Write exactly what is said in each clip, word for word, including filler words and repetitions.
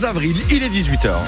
onze avril, il est dix-huit heures.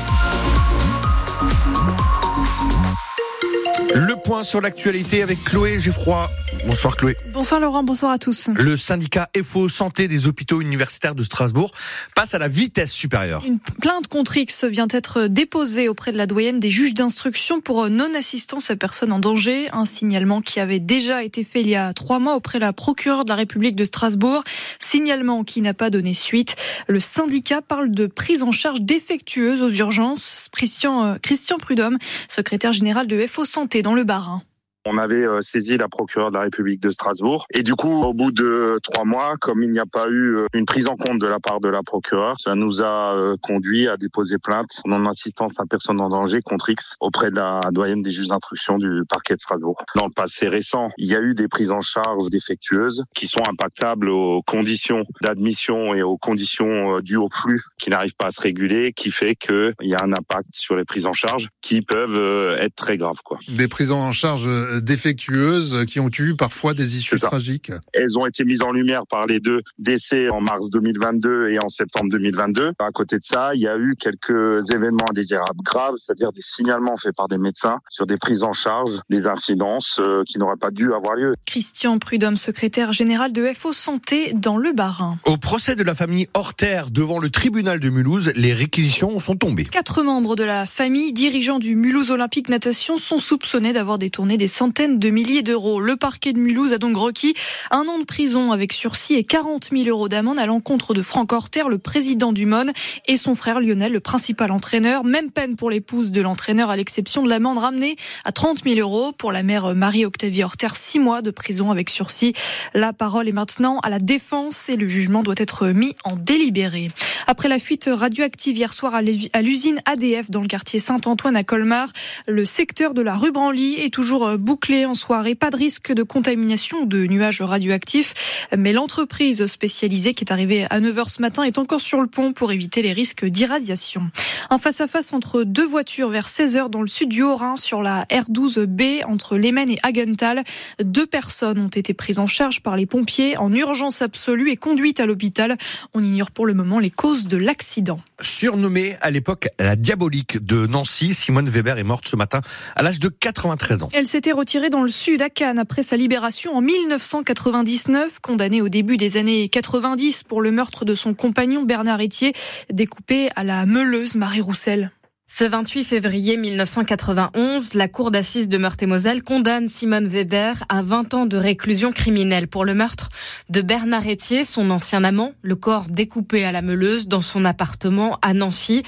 Le point sur l'actualité avec Chloé Geffroy. Bonsoir Chloé. Bonsoir Laurent, bonsoir à tous. Le syndicat F O Santé des hôpitaux universitaires de Strasbourg passe à la vitesse supérieure. Une plainte contre X vient d'être déposée auprès de la doyenne des juges d'instruction pour non-assistance à personne en danger. Un signalement qui avait déjà été fait il y a trois mois auprès de la procureure de la République de Strasbourg. Signalement qui n'a pas donné suite. Le syndicat parle de prise en charge défectueuse aux urgences. Christian, Christian Prudhomme, secrétaire général de F O Santé dans le Bas-Rhin. On avait saisi la procureure de la République de Strasbourg et du coup, au bout de trois mois, comme il n'y a pas eu une prise en compte de la part de la procureure, ça nous a conduit à déposer plainte pour non-assistance à personne en danger contre X auprès de la doyenne des juges d'instruction du parquet de Strasbourg. Dans le passé récent, il y a eu des prises en charge défectueuses qui sont impactables aux conditions d'admission et aux conditions dues au flux qui n'arrivent pas à se réguler, qui fait qu'il y a un impact sur les prises en charge qui peuvent être très graves, quoi. Des prises en charge défectueuses qui ont eu parfois des issues tragiques. Elles ont été mises en lumière par les deux décès en mars deux mille vingt-deux et en septembre deux mille vingt-deux. À côté de ça, il y a eu quelques événements indésirables graves, c'est-à-dire des signalements faits par des médecins sur des prises en charge, des incidences euh, qui n'auraient pas dû avoir lieu. Christian Prudhomme, secrétaire général de F O Santé dans le Bas-Rhin. Au procès de la famille Horter devant le tribunal de Mulhouse, les réquisitions sont tombées. Quatre membres de la famille, dirigeants du Mulhouse Olympique Natation, sont soupçonnés d'avoir détourné des centaines de milliers d'euros. Le parquet de Mulhouse a donc requis un an de prison avec sursis et quarante mille euros d'amende à l'encontre de Franck Horter, le président du M O N, et son frère Lionel, le principal entraîneur. Même peine pour l'épouse de l'entraîneur, à l'exception de l'amende ramenée à trente mille euros. Pour la mère Marie-Octavie Horter, six mois de prison avec sursis. La parole est maintenant à la défense et le jugement doit être mis en délibéré. Après la fuite radioactive hier soir à l'usine A D F dans le quartier Saint-Antoine à Colmar, le secteur de la rue Branly est toujours bouclé en soirée. Pas de risque de contamination ou de nuages radioactifs, mais l'entreprise spécialisée qui est arrivée à neuf heures ce matin est encore sur le pont pour éviter les risques d'irradiation. Un face-à-face entre deux voitures vers seize heures dans le sud du Haut-Rhin sur la R douze B entre Lemen et Hagenthal. Deux personnes ont été prises en charge par les pompiers en urgence absolue et conduites à l'hôpital. On ignore pour le moment les causes de l'accident. Surnommée à l'époque la diabolique de Nancy, Simone Weber est morte ce matin à l'âge de quatre-vingt-treize ans. Elle s'était retirée dans le sud à Cannes après sa libération en mille neuf cent quatre-vingt-dix-neuf, condamnée au début des années quatre-vingt-dix pour le meurtre de son compagnon Bernard Etier, découpé à la meuleuse Marie Roussel. Ce vingt-huit février mille neuf cent quatre-vingt-onze, la cour d'assises de Meurthe-et-Moselle condamne Simone Weber à vingt ans de réclusion criminelle pour le meurtre de Bernard Etier, son ancien amant, le corps découpé à la meuleuse dans son appartement à Nancy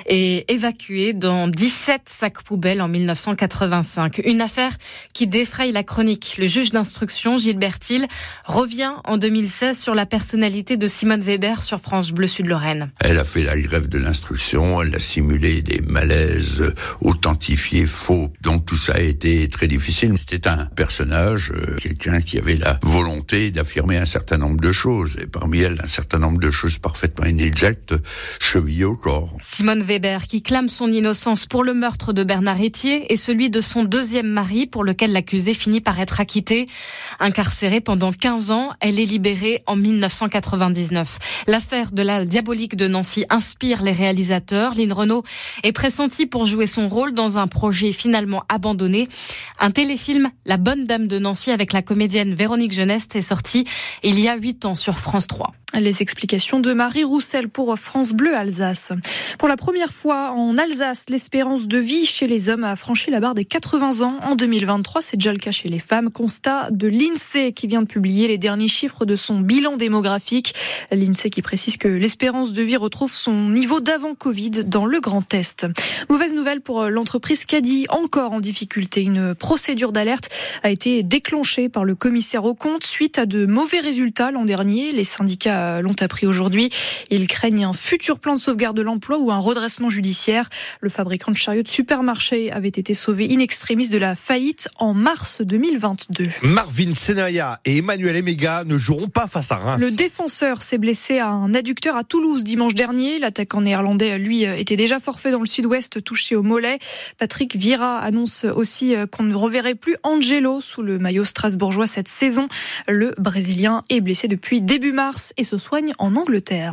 et évacué dans dix-sept sacs poubelles en mille neuf cent quatre-vingt-cinq. Une affaire qui défraye la chronique. Le juge d'instruction, Gilbert Thiel, revient en deux mille seize sur la personnalité de Simone Weber sur France Bleu Sud-Lorraine. Elle a fait la grève de l'instruction, elle a simulé des malaise authentifié, faux. Donc tout ça a été très difficile. C'était un personnage, euh, quelqu'un qui avait la volonté d'affirmer un certain nombre de choses. Et parmi elles, un certain nombre de choses parfaitement inexactes, chevillées au corps. Simone Weber, qui clame son innocence pour le meurtre de Bernard Etier et celui de son deuxième mari, pour lequel l'accusé finit par être acquitté. Incarcérée pendant quinze ans, elle est libérée en mille neuf cent quatre-vingt-dix-neuf. L'affaire de la diabolique de Nancy inspire les réalisateurs. Lynn Renaud est pressenti pour jouer son rôle dans un projet finalement abandonné. Un téléfilm, La Bonne Dame de Nancy, avec la comédienne Véronique Geneste, est sorti il y a huit ans sur France trois. Les explications de Marie Roussel pour France Bleu Alsace. Pour la première fois en Alsace, l'espérance de vie chez les hommes a franchi la barre des quatre-vingts ans en deux mille vingt-trois. C'est déjà le cas chez les femmes. Constat de l'INSEE qui vient de publier les derniers chiffres de son bilan démographique. L'INSEE qui précise que l'espérance de vie retrouve son niveau d'avant Covid dans le Grand Est. Mauvaise nouvelle pour l'entreprise Caddy, encore en difficulté. Une procédure d'alerte a été déclenchée par le commissaire aux comptes suite à de mauvais résultats l'an dernier. Les syndicats l'ont appris aujourd'hui. Ils craignent un futur plan de sauvegarde de l'emploi ou un redressement judiciaire. Le fabricant de chariots de supermarché avait été sauvé in extremis de la faillite en mars deux mille vingt-deux. Marvin Senaya et Emmanuel Emega ne joueront pas face à Reims. Le défenseur s'est blessé à un adducteur à Toulouse dimanche dernier. L'attaquant néerlandais, lui, était déjà forfait dans le sud-ouest, touché au mollet. Patrick Vieira annonce aussi qu'on ne reverrait plus Angelo sous le maillot strasbourgeois cette saison. Le Brésilien est blessé depuis début mars et se soigne en Angleterre.